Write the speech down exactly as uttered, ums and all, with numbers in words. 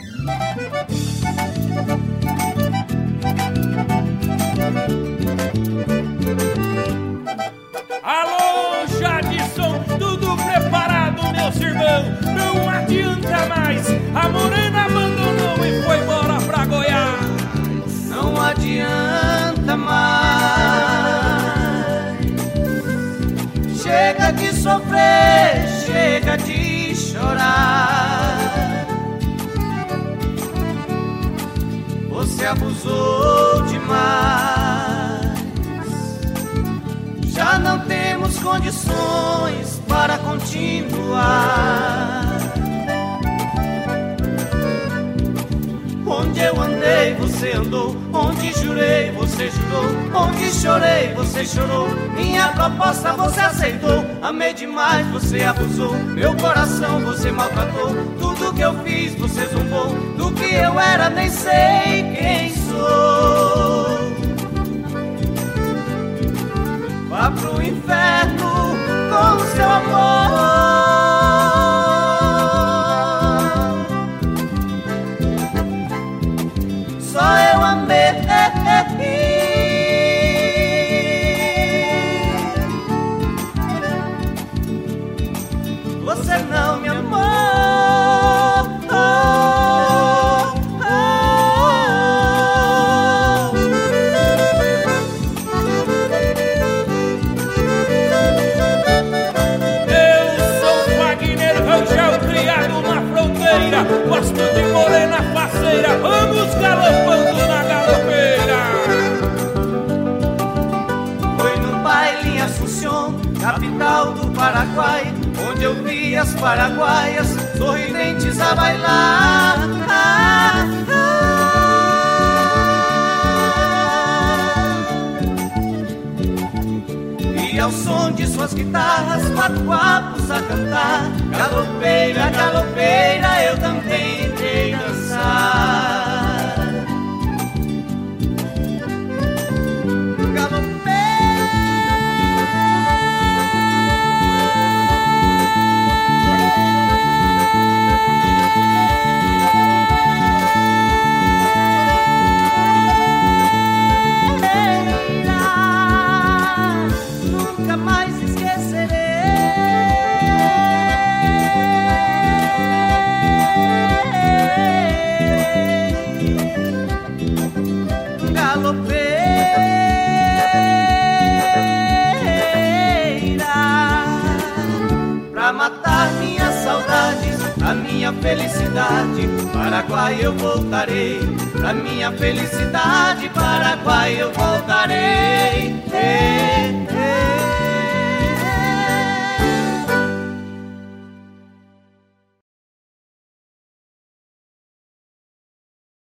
Alô, Jadson, tudo preparado, meus irmãos? Não adianta mais, a morena abandonou e foi embora pra Goiás. Não adianta mais. Chega de sofrer, chega de chorar. Você abusou demais. Já não temos condições para continuar. Onde eu andei, você andou. Onde jurei, você jurou. Onde chorei, você chorou. Minha proposta você aceitou. Amei demais, você abusou. Meu coração você maltratou. Tudo que eu fiz, você zombou. Do que eu era, nem sei quem sou. Vá pro inferno com o seu amor. Só eu amei. Você não me amou. Oh, oh, oh. Eu sou Wagner Rangel, criado na fronteira. Gosto de morena faceira. Vamos galopando na galopeira. Foi no baile em Assunção, capital do Paraguai, onde eu vi as paraguaias sorridentes a bailar. Ah, ah. E ao som de suas guitarras, quatro guapos a cantar. Galopeira, galopeira, eu também sei dançar. Minha felicidade, Paraguai eu voltarei. Pra minha felicidade, Paraguai eu voltarei. Ei.